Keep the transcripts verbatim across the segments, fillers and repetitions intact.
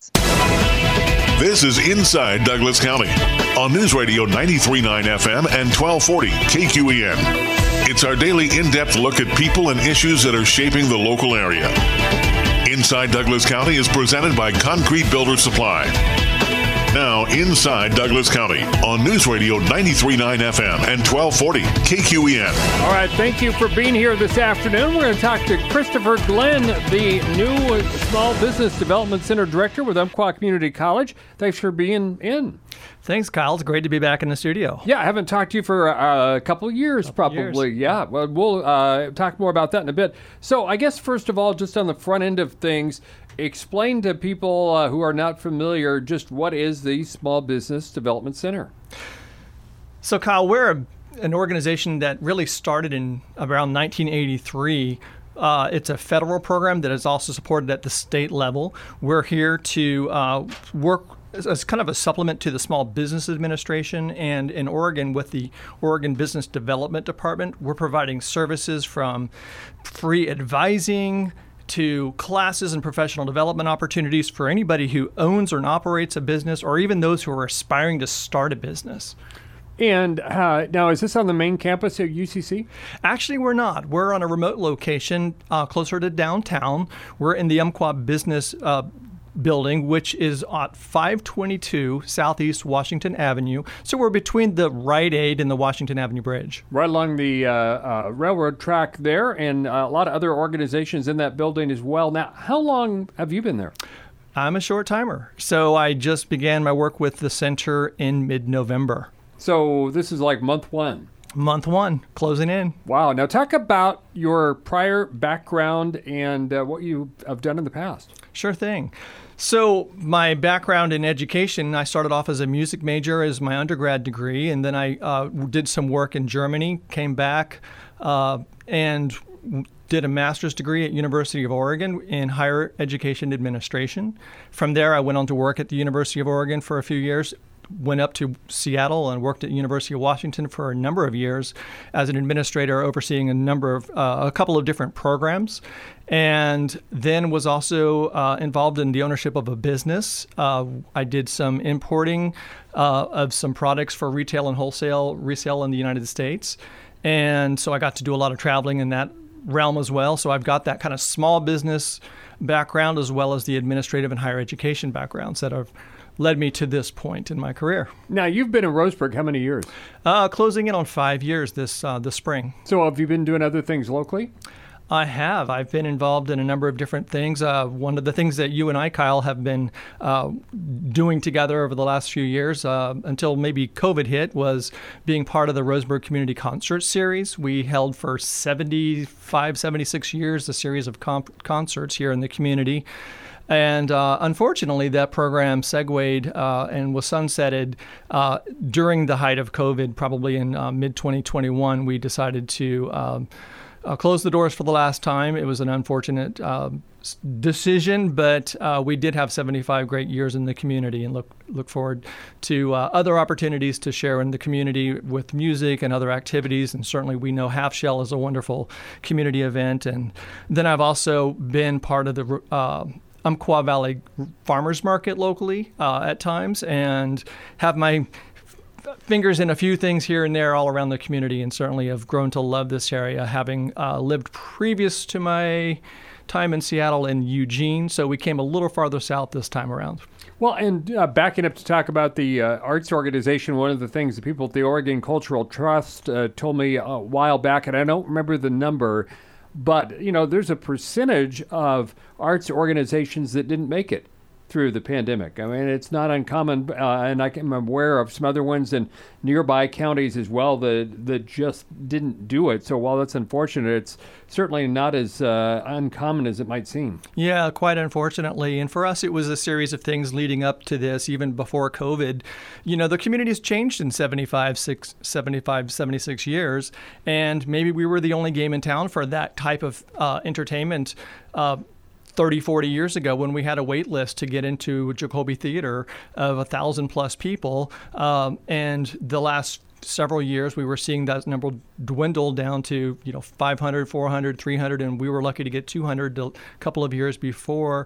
Sports. This is Inside Douglas County on News Radio ninety-three point nine F M and twelve forty K Q E N. It's our daily in-depth look at people and issues that are shaping the local area. Inside Douglas County is presented by Concrete Builder Supply. Now, Inside Douglas County on News Radio ninety-three point nine F M and twelve forty K Q E N. All right, thank you for being here this afternoon. We're going to talk to Christopher Glenn, the new Small Business Development Center Director with Umpqua Community College. Thanks for being in. Thanks, Kyle. It's great to be back in the studio. Yeah, I haven't talked to you for uh, a couple of years, couple probably. Years. Yeah, well, we'll uh, talk more about that in a bit. So I guess, first of all, just on the front end of things, explain to people uh, who are not familiar just what is the Small Business Development Center. So, Kyle, we're a, an organization that really started in around nineteen eighty-three. Uh, it's a federal program that is also supported at the state level. We're here to uh, work as kind of a supplement to the Small Business Administration, and in Oregon with the Oregon Business Development Department, we're providing services from free advising to classes and professional development opportunities for anybody who owns or operates a business, or even those who are aspiring to start a business. And uh, now, is this on the main campus at U C C? Actually, we're not. We're on a remote location uh, closer to downtown. We're in the Umpqua Business uh, Building, which is at five twenty-two Southeast Washington Avenue. So we're between the Rite Aid and the Washington Avenue Bridge. Right along the uh, uh, railroad track there, and uh, a lot of other organizations in that building as well. Now, how long have you been there? I'm a short timer. So I just began my work with the center in mid-November. So this is like month one. Month one, closing in. Wow. Now talk about your prior background and uh, what you have done in the past. Sure thing. So my background in education, I started off as a music major as my undergrad degree, and then I uh, did some work in Germany, came back, uh, and did a master's degree at University of Oregon in higher education administration. From there, I went on to work at the University of Oregon for a few years, went up to Seattle and worked at University of Washington for a number of years as an administrator overseeing a number of, uh, a couple of different programs, and then was also uh, involved in the ownership of a business. Uh, I did some importing uh, of some products for retail and wholesale resale in the United States, and so I got to do a lot of traveling in that realm as well. So I've got that kind of small business background as well as the administrative and higher education backgrounds that have led me to this point in my career. Now, you've been in Roseburg how many years? Uh, closing in on five years this uh, this spring. So have you been doing other things locally? I have. I've been involved in a number of different things. Uh, one of the things that you and I, Kyle, have been uh, doing together over the last few years, uh, until maybe COVID hit, was being part of the Roseburg Community Concert Series. We held for seventy-five, seventy-six years a series of comp- concerts here in the community. And uh, unfortunately, that program segued uh, and was sunsetted uh, during the height of COVID, probably in uh, mid twenty twenty-one. We decided to um, uh, close the doors for the last time. It was an unfortunate uh, decision, but uh, we did have seventy-five great years in the community, and look look forward to uh, other opportunities to share in the community with music and other activities. And certainly we know Half Shell is a wonderful community event. And then I've also been part of the uh, Umpqua Valley Farmers Market locally uh, at times, and have my fingers in a few things here and there all around the community, and certainly have grown to love this area, having uh, lived previous to my time in Seattle in Eugene. So we came a little farther south this time around. Well, and uh, backing up to talk about the uh, arts organization, one of the things the people at the Oregon Cultural Trust uh, told me a while back, and I don't remember the number, but, you know, there's a percentage of arts organizations that didn't make it through the pandemic. I mean, it's not uncommon, uh, and I am aware of some other ones in nearby counties as well that that just didn't do it. So while that's unfortunate, it's certainly not as uh, uncommon as it might seem. Yeah, quite unfortunately. And for us, it was a series of things leading up to this, even before COVID. You know, the community has changed in seventy-five, six, seventy-five, seventy-six years, and maybe we were the only game in town for that type of uh, entertainment uh, thirty, forty years ago, when we had a wait list to get into Jacoby Theater of a thousand plus people. Um, and the last several years, we were seeing that number dwindle down to, you know, five hundred, four hundred, three hundred, and we were lucky to get two hundred a couple of years before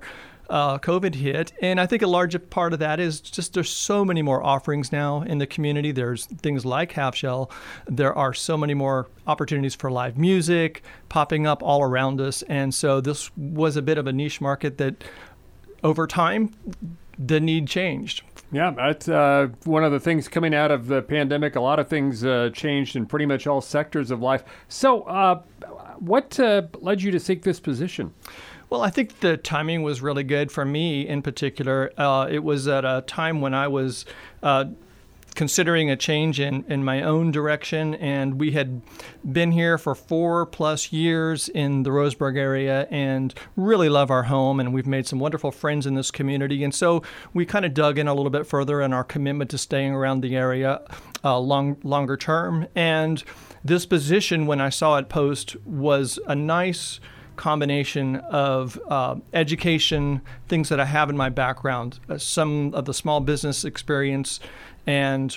uh, COVID hit. And I think a large part of that is just there's so many more offerings now in the community. There's things like Half Shell. There are so many more opportunities for live music popping up all around us. And so this was a bit of a niche market that over time, the need changed. Yeah, that's uh, one of the things coming out of the pandemic. A lot of things uh, changed in pretty much all sectors of life. So uh, what uh, led you to seek this position? Well, I think the timing was really good for me in particular. Uh, it was at a time when I was uh, considering a change in, in my own direction, and we had been here for four plus years in the Roseburg area and really love our home, and we've made some wonderful friends in this community. And so we kind of dug in a little bit further in our commitment to staying around the area uh, long longer term. And this position, when I saw it post, was a nice combination of uh, education, things that I have in my background, uh, some of the small business experience, and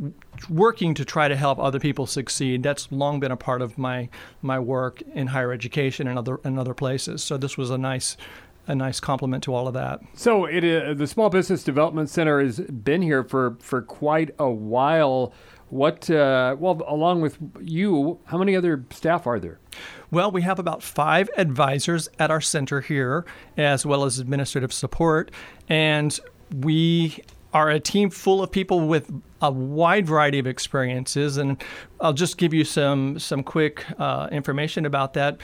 working to try to help other people succeed. That's long been a part of my my work in higher education and other and other places. So this was a nice a nice complement to all of that. So it uh, the Small Business Development Center has been here for, for quite a while. What uh, well, along with you, how many other staff are there? Well, we have about five advisors at our center here, as well as administrative support, and we are a team full of people with a wide variety of experiences. And I'll just give you some some quick uh, information about that.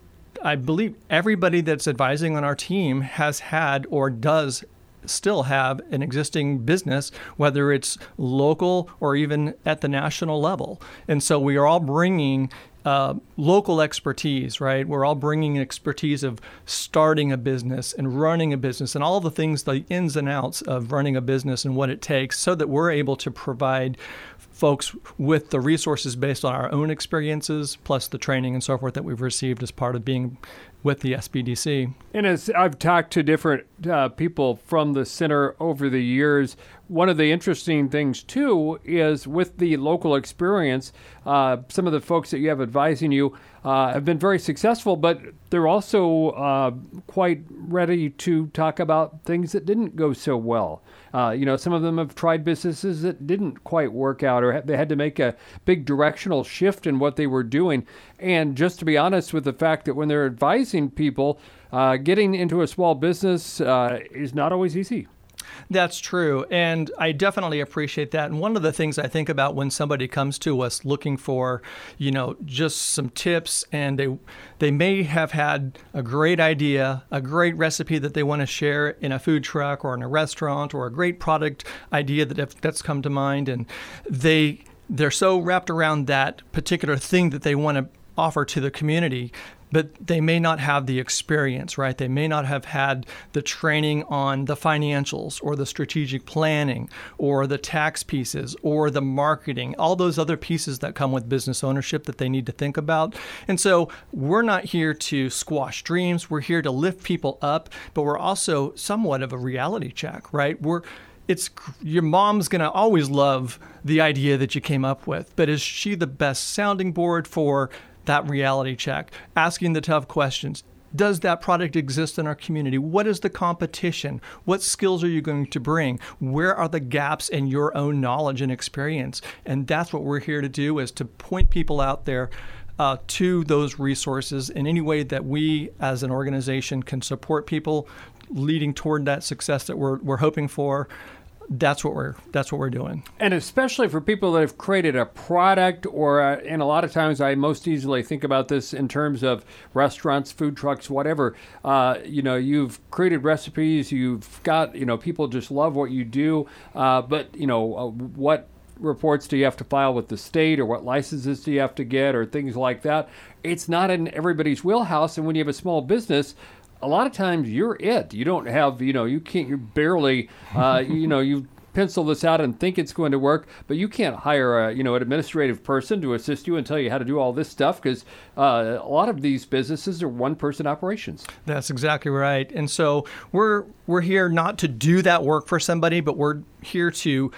I believe everybody that's advising on our team has had or does still have an existing business, whether it's local or even at the national level. And so we are all bringing uh, local expertise, right? We're all bringing expertise of starting a business and running a business and all the things, the ins and outs of running a business and what it takes, so that we're able to provide folks with the resources based on our own experiences, plus the training and so forth that we've received as part of being with the S B D C. And as I've talked to different uh, people from the center over the years, one of the interesting things, too, is with the local experience, uh, some of the folks that you have advising you uh, have been very successful, but they're also uh, quite ready to talk about things that didn't go so well. Uh, you know, some of them have tried businesses that didn't quite work out, or they had to make a big directional shift in what they were doing. And just to be honest with the fact that when they're advising people, uh, getting into a small business uh, is not always easy. That's true. And I definitely appreciate that. And one of the things I think about when somebody comes to us looking for, you know, just some tips, and they they may have had a great idea, a great recipe that they want to share in a food truck or in a restaurant, or a great product idea that that's come to mind, and they they're so wrapped around that particular thing that they want to offer to the community, but they may not have the experience, right? They may not have had the training on the financials or the strategic planning or the tax pieces or the marketing, all those other pieces that come with business ownership that they need to think about. And so we're not here to squash dreams. We're here to lift people up, but we're also somewhat of a reality check, right? We're It's your mom's going to always love the idea that you came up with, but is she the best sounding board for that reality check? Asking the tough questions. Does that product exist in our community? What is the competition? What skills are you going to bring? Where are the gaps in your own knowledge and experience? And that's what we're here to do, is to point people out there uh, to those resources in any way that we as an organization can support people leading toward that success that we're we're hoping for. That's what we're that's what we're doing. And especially for people that have created a product, or uh, and a lot of times I most easily think about this in terms of restaurants, food trucks, whatever. Uh, you know, you've created recipes, you've got, you know, people just love what you do, uh, but you know, uh, what reports do you have to file with the state, or what licenses do you have to get, or things like that. It's not in everybody's wheelhouse, and when you have a small business, a lot of times you're it. You don't have, you know, you can't, you're barely, uh, you know, you pencil this out and think it's going to work, but you can't hire a, you know, an administrative person to assist you and tell you how to do all this stuff, because uh, a lot of these businesses are one-person operations. That's exactly right. And so we're we're here not to do that work for somebody, but we're here to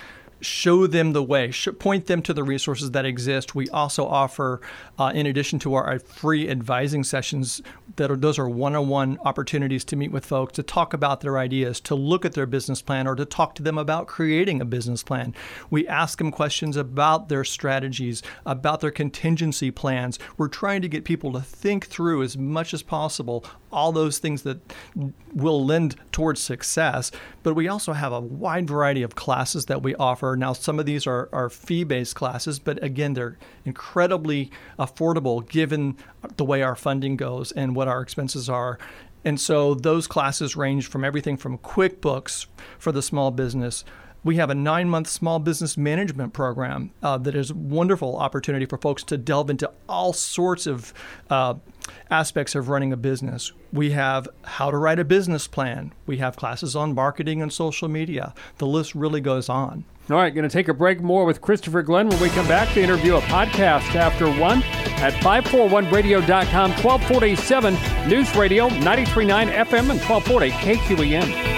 show them the way, sh- point them to the resources that exist. We also offer, uh, in addition to our, our free advising sessions, that are, those are one-on-one opportunities to meet with folks, to talk about their ideas, to look at their business plan, or to talk to them about creating a business plan. We ask them questions about their strategies, about their contingency plans. We're trying to get people to think through as much as possible all those things that will lend towards success. But we also have a wide variety of classes that we offer. Now, some of these are, are fee-based classes, but again, they're incredibly affordable given the way our funding goes and what our expenses are. And so those classes range from everything from QuickBooks for the small business. We have a nine-month small business management program uh, that is a wonderful opportunity for folks to delve into all sorts of uh, aspects of running a business. We have how to write a business plan. We have classes on marketing and social media. The list really goes on. All right, going to take a break. More with Christopher Glenn when we come back. The interview, a podcast after one at five forty-one radio dot com, twelve forty-seven News Radio, ninety-three point nine F M and twelve forty K Q E N.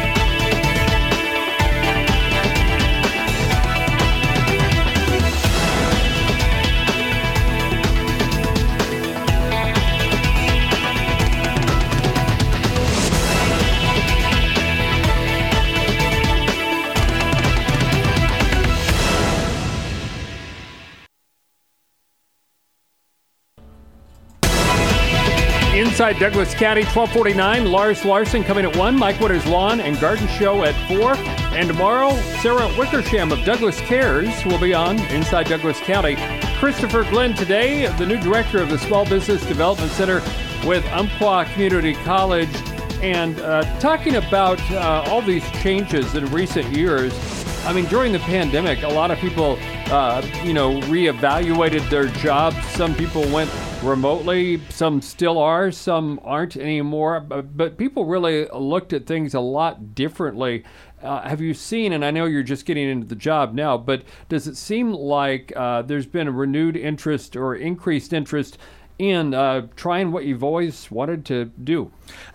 Inside Douglas County, twelve forty-nine. Lars Larson coming at one. Mike Witter's Lawn and Garden Show at four. And tomorrow, Sarah Wickersham of Douglas Cares will be on Inside Douglas County. Christopher Glenn today, the new director of the Small Business Development Center with Umpqua Community College, and uh, talking about uh, all these changes in recent years. I mean, during the pandemic, a lot of people, uh, you know, reevaluated their jobs. Some people went remotely, some still are, some aren't anymore. But, but people really looked at things a lot differently. Uh, have you seen, and I know you're just getting into the job now, but does it seem like uh, there's been a renewed interest or increased interest in uh, trying what you've always wanted to do?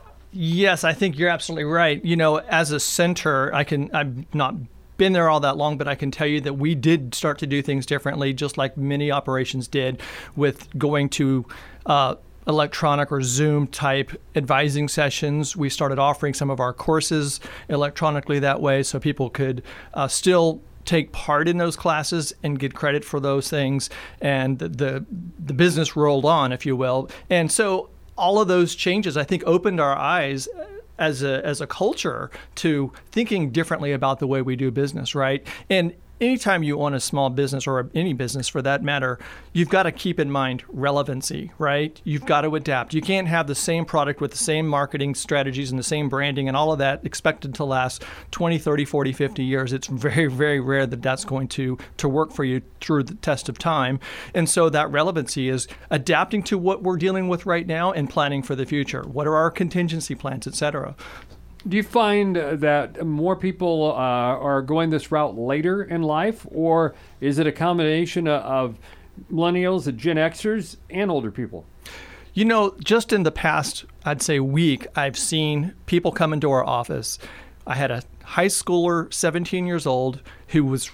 Yes, I think you're absolutely right. You know, as a center, I can, I'm not been there all that long, but I can tell you that we did start to do things differently, just like many operations did, with going to uh, electronic or Zoom type advising sessions. We started offering some of our courses electronically that way, so people could uh, still take part in those classes and get credit for those things, and the, the the business rolled on, if you will. And so all of those changes, I think, opened our eyes as a as a culture to thinking differently about the way we do business, right? And anytime you own a small business, or any business for that matter, you've got to keep in mind relevancy, right? You've got to adapt. You can't have the same product with the same marketing strategies and the same branding and all of that expected to last twenty, thirty, forty, fifty years. It's very, very rare that that's going to, to work for you through the test of time. And so that relevancy is adapting to what we're dealing with right now and planning for the future. What are our contingency plans, et cetera? Do you find that more people uh, are going this route later in life, or is it a combination of millennials and Gen Xers and older people? You know, just in the past, I'd say week, I've seen people come into our office. I had a high schooler, seventeen years old, who was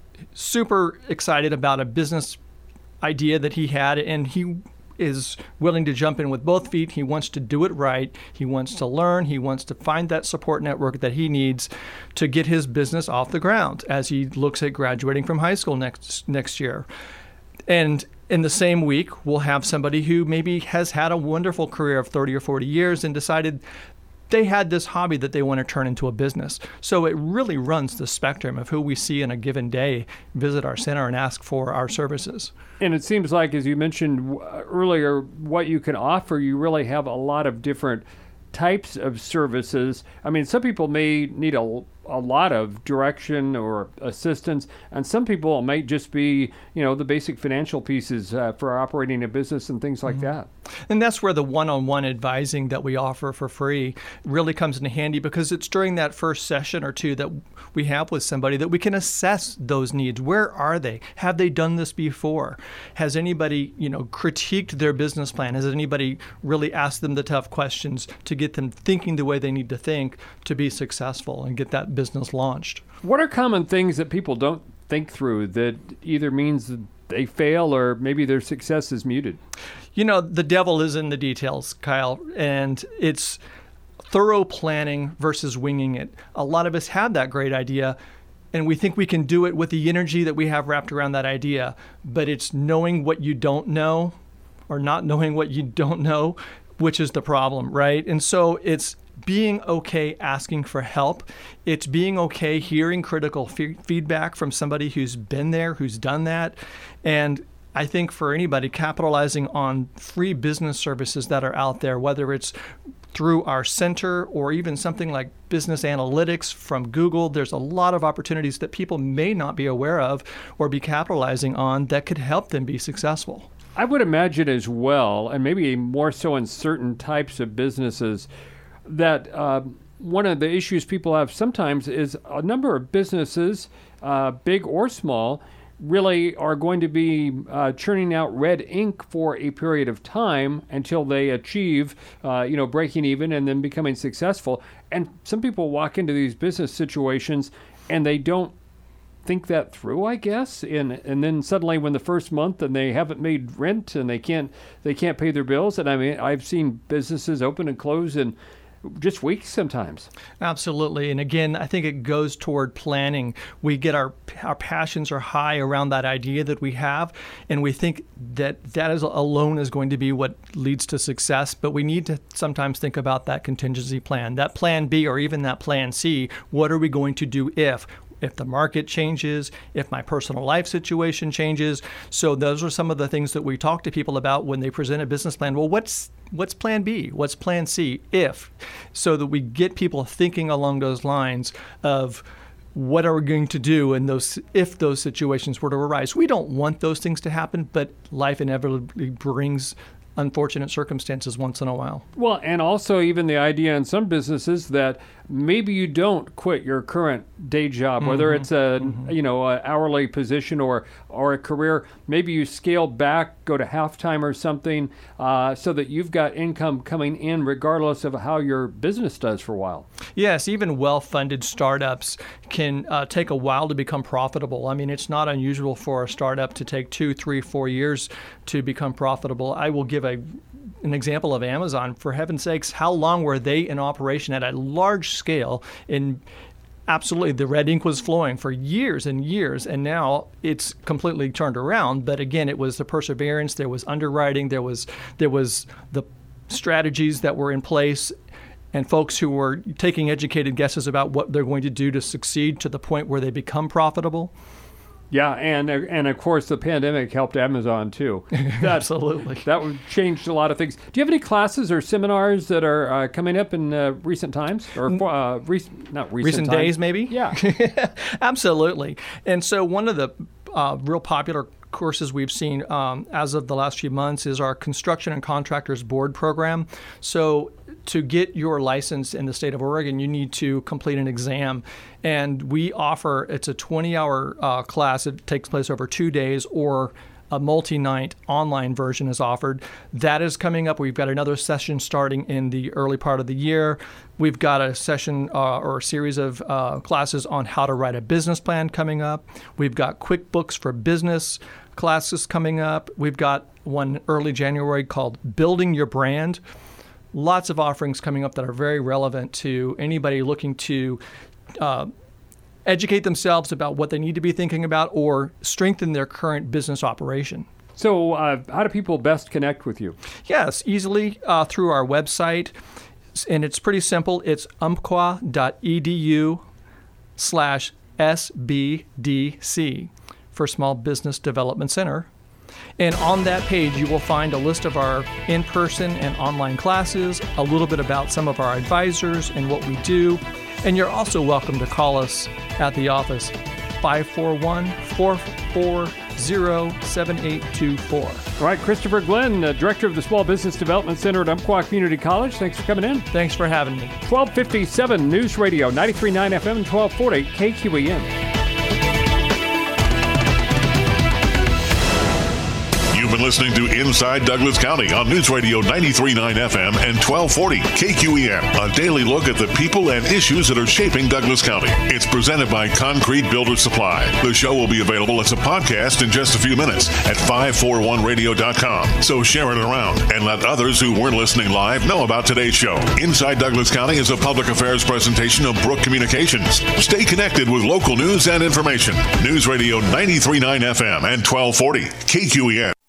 super excited about a business idea that he had, and he is willing to jump in with both feet. He wants to do it right. He wants to learn. He wants to find that support network that he needs to get his business off the ground as he looks at graduating from high school next next year. And in the same week, we'll have somebody who maybe has had a wonderful career of thirty or forty years and decided they had this hobby that they want to turn into a business. So it really runs the spectrum of who we see in a given day visit our center and ask for our services. And it seems like, as you mentioned earlier, what you can offer, you really have a lot of different types of services. I mean, some people may need a, a lot of direction or assistance, and some people it might just be, you know, the basic financial pieces uh, for operating a business and things like mm-hmm. that. And that's where the one-on-one advising that we offer for free really comes in handy, because it's during that first session or two that we have with somebody that we can assess those needs. Where are they? Have they done this before? Has anybody, you know, critiqued their business plan? Has anybody really asked them the tough questions to get them thinking the way they need to think to be successful and get that business business launched. What are common things that people don't think through that either means that they fail or maybe their success is muted? You know, the devil is in the details, Kyle, and it's thorough planning versus winging it. A lot of us have that great idea, and we think we can do it with the energy that we have wrapped around that idea, but it's knowing what you don't know or not knowing what you don't know, which is the problem, right? And so it's being okay asking for help. It's being okay hearing critical f- feedback from somebody who's been there, who's done that. And I think for anybody capitalizing on free business services that are out there, whether it's through our center or even something like business analytics from Google, there's a lot of opportunities that people may not be aware of or be capitalizing on that could help them be successful. I would imagine as well, and maybe more so in certain types of businesses, that uh, one of the issues people have sometimes is a number of businesses, uh, big or small, really are going to be uh, churning out red ink for a period of time until they achieve, uh, you know, breaking even and then becoming successful. And some people walk into these business situations and they don't think that through, I guess, and and then suddenly when the first month and they haven't made rent and they can't they can't pay their bills. And I mean, I've seen businesses open and close in just weeks sometimes. Absolutely. And again, I think it goes toward planning. We get our our passions are high around that idea that we have, and we think that that is alone is going to be what leads to success. But we need to sometimes think about that contingency plan, that plan B, or even that plan C. What are we going to do if? If the market changes, if my personal life situation changes. So those are some of the things that we talk to people about when they present a business plan. Well, what's what's plan B? What's plan C? If, so that we get people thinking along those lines of what are we going to do in those if those situations were to arise. We don't want those things to happen, but life inevitably brings unfortunate circumstances once in a while. Well, and also even the idea in some businesses that maybe you don't quit your current day job, whether mm-hmm. it's a mm-hmm. you know an hourly position or or a career. Maybe you scale back, go to half-time or something, uh, so that you've got income coming in regardless of how your business does for a while. Yes, even well-funded startups can uh, take a while to become profitable. I mean, it's not unusual for a startup to take two, three, four years to become profitable. I will give a an example of Amazon. For heaven's sakes, how long were they in operation at a large scale? In absolutely, the red ink was flowing for years and years, and now it's completely turned around. But again, it was the perseverance, there was underwriting, there was there was the strategies that were in place, and folks who were taking educated guesses about what they're going to do to succeed to the point where they become profitable. Yeah, and and of course the pandemic helped Amazon too. That, Absolutely. That changed a lot of things. Do you have any classes or seminars that are uh, coming up in uh, recent times? Or uh, rec- not recent Recent times. days, maybe? Yeah. Absolutely. And so one of the uh, real popular courses we've seen um, as of the last few months is our Construction and Contractors Board program. So to get your license in the state of Oregon, you need to complete an exam. And we offer, it's a twenty-hour uh, class. It takes place over two days, or a multi-night online version is offered. That is coming up. We've got another session starting in the early part of the year. We've got a session uh, or a series of uh, classes on how to write a business plan coming up. We've got QuickBooks for Business classes coming up. We've got one early January called Building Your Brand. Lots of offerings coming up that are very relevant to anybody looking to uh, educate themselves about what they need to be thinking about or strengthen their current business operation. So uh, how do people best connect with you? Yes, easily uh, through our website. And it's pretty simple. It's umpqua.edu slash SBDC for Small Business Development Center. And on that page, you will find a list of our in-person and online classes, a little bit about some of our advisors and what we do. And you're also welcome to call us at the office, five four one, four four zero, seven eight two four. All right, Christopher Glenn, uh, Director of the Small Business Development Center at Umpqua Community College. Thanks for coming in. Thanks for having me. twelve fifty-seven News Radio, ninety-three point nine F M and twelve forty K Q E N. been listening to Inside Douglas County on News Radio ninety-three point nine F M and twelve forty K Q E N. A daily look at the people and issues that are shaping Douglas County. It's presented by Concrete Builder Supply. The show will be available as a podcast in just a few minutes at five forty-one radio dot com. So share it around and let others who weren't listening live know about today's show. Inside Douglas County is a public affairs presentation of Brook Communications. Stay connected with local news and information. News Radio ninety-three point nine F M and twelve forty K Q E N.